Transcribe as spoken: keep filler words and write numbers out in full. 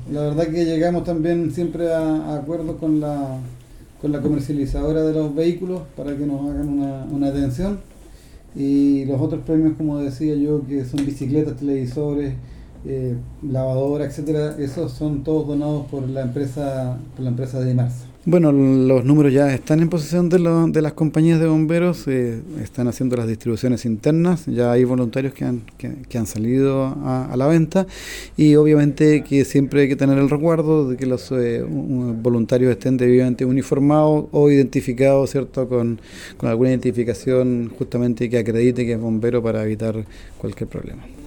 La verdad que llegamos también siempre a, a acuerdos con la, con la comercializadora de los vehículos para que nos hagan una, una atención. Y los otros premios, como decía yo, que son bicicletas, televisores, eh, lavadoras, etcétera, esos son todos donados por la empresa, por la empresa de Dimarsa. Bueno, los números ya están en posesión de, lo, de las compañías de bomberos, eh, están haciendo las distribuciones internas, ya hay voluntarios que han, que, que han salido a, a la venta, y obviamente que siempre hay que tener el recuerdo de que los eh, un, voluntarios estén debidamente uniformados o identificados, ¿cierto?, con, con alguna identificación justamente que acredite que es bombero para evitar cualquier problema.